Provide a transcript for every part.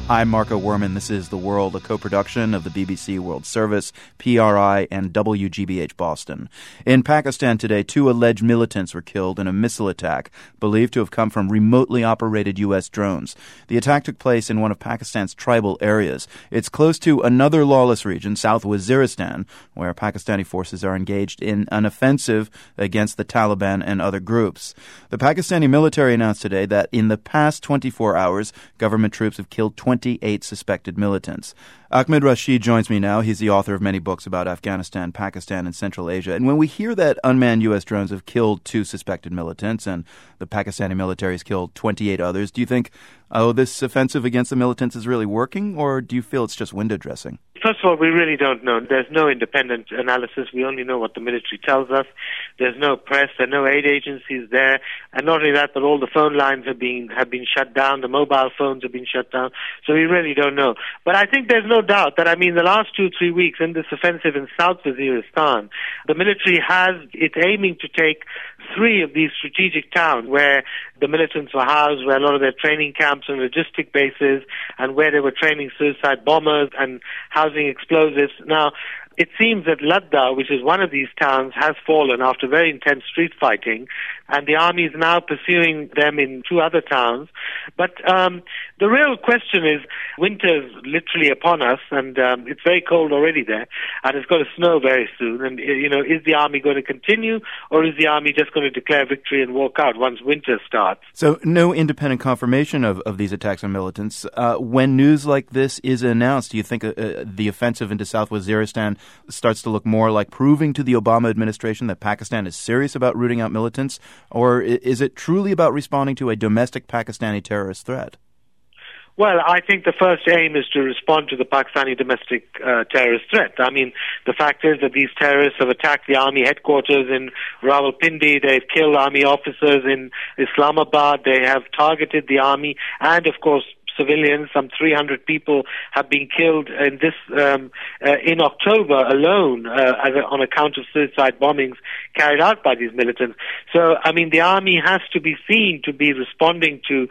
I'm Marco Werman. This is The World, a co-production of the BBC World Service, PRI, and WGBH Boston. In Pakistan today, 2 alleged militants were killed in a missile attack believed to have come from remotely operated U.S. drones. The attack took place in one of Pakistan's tribal areas. It's close to another lawless region, South Waziristan, where Pakistani forces are engaged in an offensive against the Taliban and other groups. The Pakistani military announced today that in the past 24 hours, government troops have killed 28 suspected militants. Ahmed Rashid joins me now. He's the author of many books about Afghanistan, Pakistan, and Central Asia. And when we hear that unmanned U.S. drones have killed 2 suspected militants and the Pakistani military has killed 28 others, do you think, this offensive against the militants is really working, or do you feel it's just window dressing? First of all, we really don't know. There's no independent analysis. We only know what the military tells us. There's no press. There are no aid agencies there. And not only that, but all the phone lines have been shut down. The mobile phones have been shut down. So we really don't know. But I think there's no doubt that, the last 2-3 weeks in this offensive in South Waziristan, the military it's aiming to take 3 of these strategic towns where the militants were housed, where a lot of their training camps and logistic bases, and where they were training suicide bombers and housing explosives. Now, it seems that Ladda, which is one of these towns, has fallen after very intense street fighting, and the army is now pursuing them in 2 other towns. But the real question is, winter's literally upon us, and it's very cold already there, and it's going to snow very soon. And, is the army going to continue, or is the army just going to declare victory and walk out once winter starts? So no independent confirmation of these attacks on militants. When news like this is announced, do you think the offensive into South Waziristan starts to look more like proving to the Obama administration that Pakistan is serious about rooting out militants, or is it truly about responding to a domestic Pakistani terrorist threat? Well, I think the first aim is to respond to the Pakistani domestic terrorist threat. The fact is that these terrorists have attacked the army headquarters in Rawalpindi. They've killed army officers in Islamabad. They have targeted the army and, of course, civilians. Some 300 people have been killed in this in October alone on account of suicide bombings carried out by these militants. So, the army has to be seen to be responding to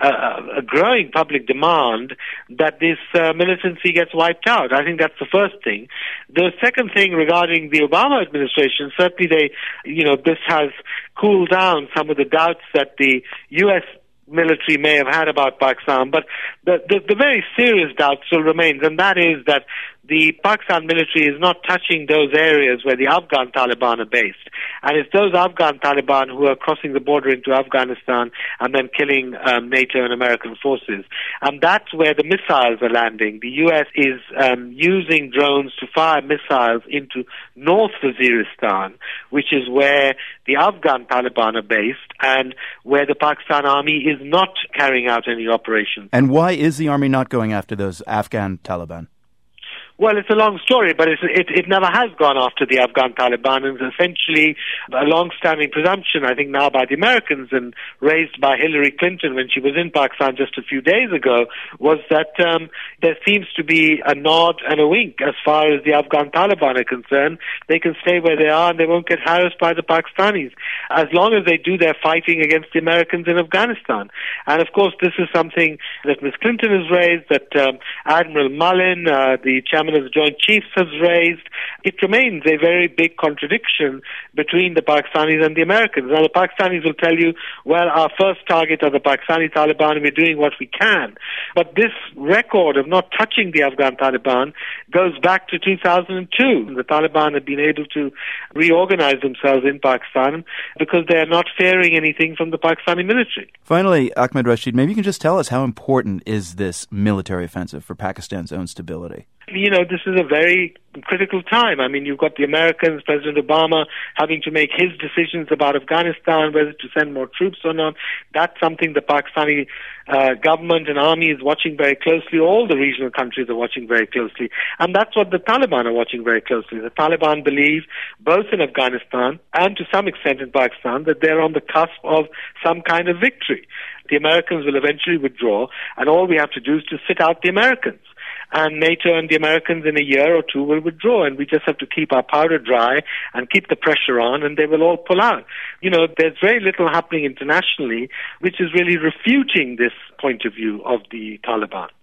a growing public demand that this militancy gets wiped out. I think that's the first thing. The second thing regarding the Obama administration, certainly this has cooled down some of the doubts that the U.S. military may have had about Pakistan, but the very serious doubt still remains, and that is that the Pakistan military is not touching those areas where the Afghan Taliban are based. And it's those Afghan Taliban who are crossing the border into Afghanistan and then killing NATO and American forces. And that's where the missiles are landing. The U.S. is using drones to fire missiles into North Waziristan, which is where the Afghan Taliban are based and where the Pakistan army is not carrying out any operations. And why is the army not going after those Afghan Taliban? Well, it's a long story, but it never has gone after the Afghan Taliban. And it's essentially a long-standing presumption, I think now by the Americans and raised by Hillary Clinton when she was in Pakistan just a few days ago, was that there seems to be a nod and a wink as far as the Afghan Taliban are concerned. They can stay where they are and they won't get harassed by the Pakistanis as long as they do their fighting against the Americans in Afghanistan. And of course, this is something that Ms. Clinton has raised, that Admiral Mullen, the chairman of the Joint Chiefs, has raised. It remains a very big contradiction between the Pakistanis and the Americans. Now, the Pakistanis will tell you, well, our first target are the Pakistani Taliban and we're doing what we can. But this record of not touching the Afghan Taliban goes back to 2002. The Taliban have been able to reorganize themselves in Pakistan because they are not fearing anything from the Pakistani military. Finally, Ahmed Rashid, maybe you can just tell us how important is this military offensive for Pakistan's own stability? This is a very critical time. You've got the Americans, President Obama, having to make his decisions about Afghanistan, whether to send more troops or not. That's something the Pakistani government and army is watching very closely. All the regional countries are watching very closely. And that's what the Taliban are watching very closely. The Taliban believe, both in Afghanistan and to some extent in Pakistan, that they're on the cusp of some kind of victory. The Americans will eventually withdraw, and all we have to do is to sit out the Americans. And NATO and the Americans in a year or two will withdraw, and we just have to keep our powder dry and keep the pressure on, and they will all pull out. There's very little happening internationally which is really refuting this point of view of the Taliban.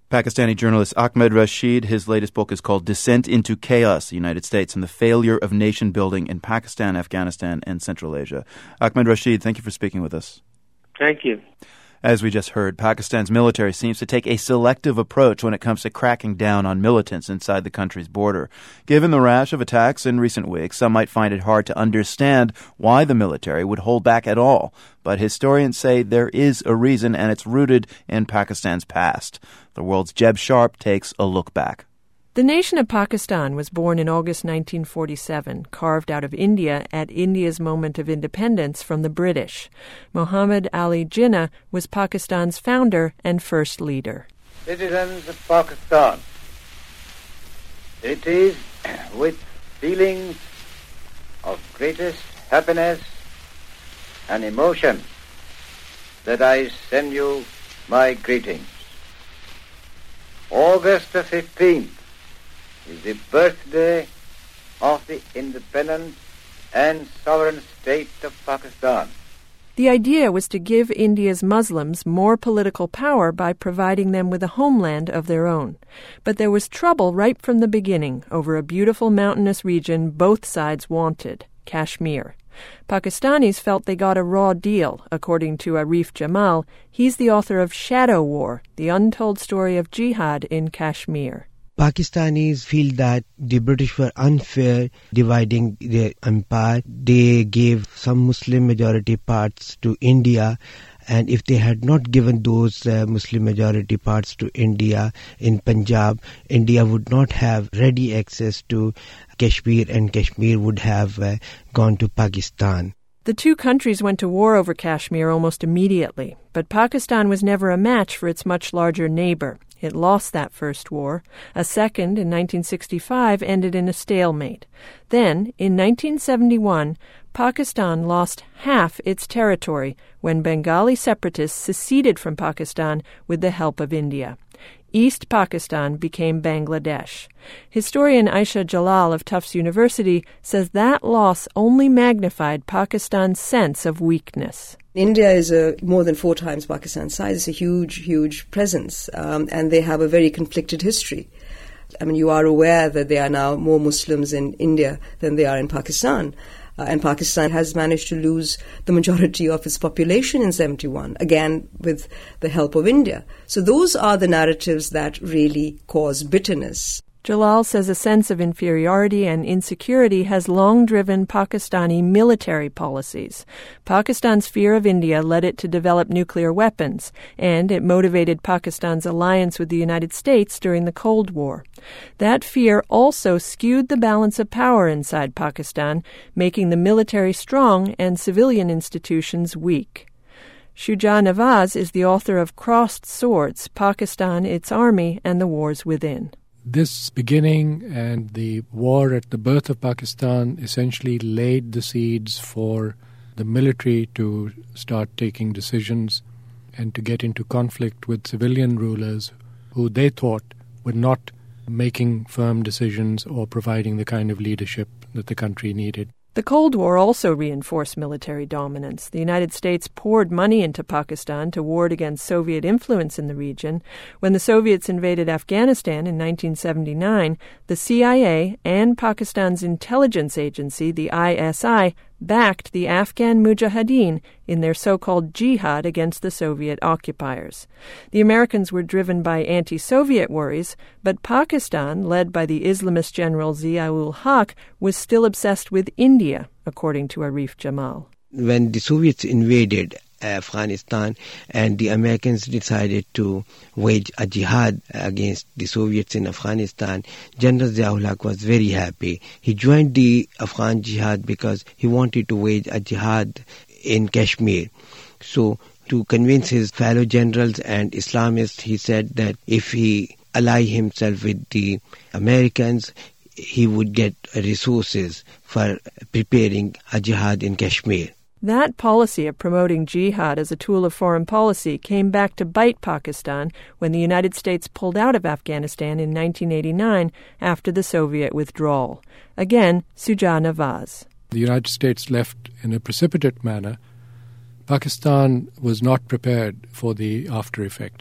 Pakistani journalist Ahmed Rashid, his latest book is called Descent into Chaos, the United States and the Failure of Nation Building in Pakistan, Afghanistan, and Central Asia. Ahmed Rashid, thank you for speaking with us. Thank you. As we just heard, Pakistan's military seems to take a selective approach when it comes to cracking down on militants inside the country's border. Given the rash of attacks in recent weeks, some might find it hard to understand why the military would hold back at all. But historians say there is a reason, and it's rooted in Pakistan's past. The World's Jeb Sharp takes a look back. The nation of Pakistan was born in August 1947, carved out of India at India's moment of independence from the British. Muhammad Ali Jinnah was Pakistan's founder and first leader. Citizens of Pakistan, it is with feelings of greatest happiness and emotion that I send you my greetings. August the 15th is the birthday of the independent and sovereign state of Pakistan. The idea was to give India's Muslims more political power by providing them with a homeland of their own. But there was trouble right from the beginning over a beautiful mountainous region both sides wanted, Kashmir. Pakistanis felt they got a raw deal, according to Arif Jamal. He's the author of Shadow War, the untold story of jihad in Kashmir. Pakistanis feel that the British were unfair dividing their empire. They gave some Muslim majority parts to India, and if they had not given those Muslim majority parts to India in Punjab, India would not have ready access to Kashmir, and Kashmir would have gone to Pakistan. The two countries went to war over Kashmir almost immediately, but Pakistan was never a match for its much larger neighbor. It lost that first war. A second, in 1965, ended in a stalemate. Then, in 1971, Pakistan lost half its territory when Bengali separatists seceded from Pakistan with the help of India. East Pakistan became Bangladesh. Historian Aisha Jalal of Tufts University says that loss only magnified Pakistan's sense of weakness. India is more than 4 times Pakistan's size. It's a huge, huge presence, and they have a very conflicted history. I mean, you are aware that there are now more Muslims in India than there are in Pakistan. And Pakistan has managed to lose the majority of its population in 71, again with the help of India. So those are the narratives that really cause bitterness. Jalal says a sense of inferiority and insecurity has long driven Pakistani military policies. Pakistan's fear of India led it to develop nuclear weapons, and it motivated Pakistan's alliance with the United States during the Cold War. That fear also skewed the balance of power inside Pakistan, making the military strong and civilian institutions weak. Shuja Nawaz is the author of Crossed Swords, Pakistan, Its Army, and the Wars Within. This beginning and the war at the birth of Pakistan essentially laid the seeds for the military to start taking decisions and to get into conflict with civilian rulers who they thought were not making firm decisions or providing the kind of leadership that the country needed. The Cold War also reinforced military dominance. The United States poured money into Pakistan to ward against Soviet influence in the region. When the Soviets invaded Afghanistan in 1979, the CIA and Pakistan's intelligence agency, the ISI, backed the Afghan Mujahideen in their so-called jihad against the Soviet occupiers. The Americans were driven by anti-Soviet worries, but Pakistan, led by the Islamist general Zia-ul Haq, was still obsessed with India, according to Arif Jamal. When the Soviets invaded Afghanistan and the Americans decided to wage a jihad against the Soviets in Afghanistan, General Zia-ul Haq was very happy. He joined the Afghan jihad because he wanted to wage a jihad in Kashmir. So to convince his fellow generals and Islamists, he said that if he ally himself with the Americans, he would get resources for preparing a jihad in Kashmir. That policy of promoting jihad as a tool of foreign policy came back to bite Pakistan when the United States pulled out of Afghanistan in 1989 after the Soviet withdrawal. Again, Shuja Nawaz. The United States left in a precipitate manner. Pakistan was not prepared for the after effects.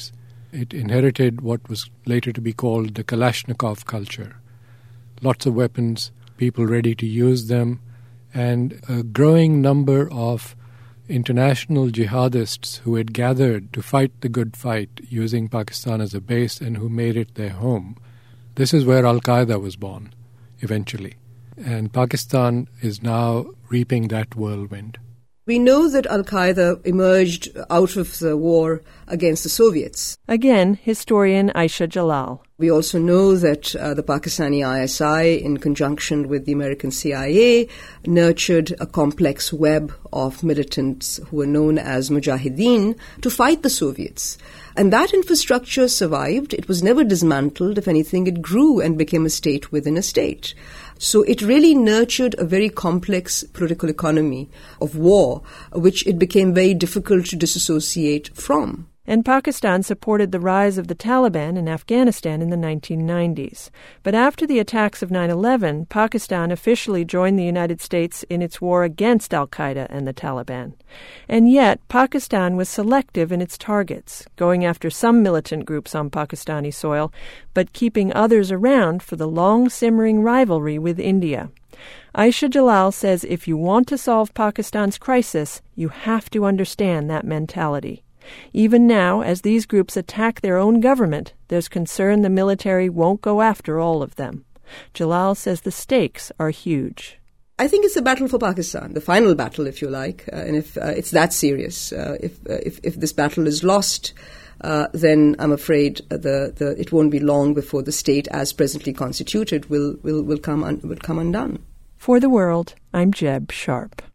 It inherited what was later to be called the Kalashnikov culture. Lots of weapons, people ready to use them, and a growing number of international jihadists who had gathered to fight the good fight using Pakistan as a base and who made it their home. This is where Al-Qaeda was born, eventually. And Pakistan is now reaping that whirlwind. We know that Al-Qaeda emerged out of the war against the Soviets. Again, historian Aisha Jalal. We also know that the Pakistani ISI, in conjunction with the American CIA, nurtured a complex web of militants who were known as Mujahideen to fight the Soviets. And that infrastructure survived. It was never dismantled. If anything, it grew and became a state within a state. So it really nurtured a very complex political economy of war, which it became very difficult to disassociate from. And Pakistan supported the rise of the Taliban in Afghanistan in the 1990s. But after the attacks of 9/11, Pakistan officially joined the United States in its war against al-Qaeda and the Taliban. And yet, Pakistan was selective in its targets, going after some militant groups on Pakistani soil, but keeping others around for the long-simmering rivalry with India. Aisha Jalal says if you want to solve Pakistan's crisis, you have to understand that mentality. Even now, as these groups attack their own government, there's concern the military won't go after all of them. Jalal says the stakes are huge. I think it's a battle for Pakistan, the final battle, if you like, and if it's that serious. If this battle is lost, then I'm afraid it won't be long before the state, as presently constituted, will come undone. For The World, I'm Jeb Sharp.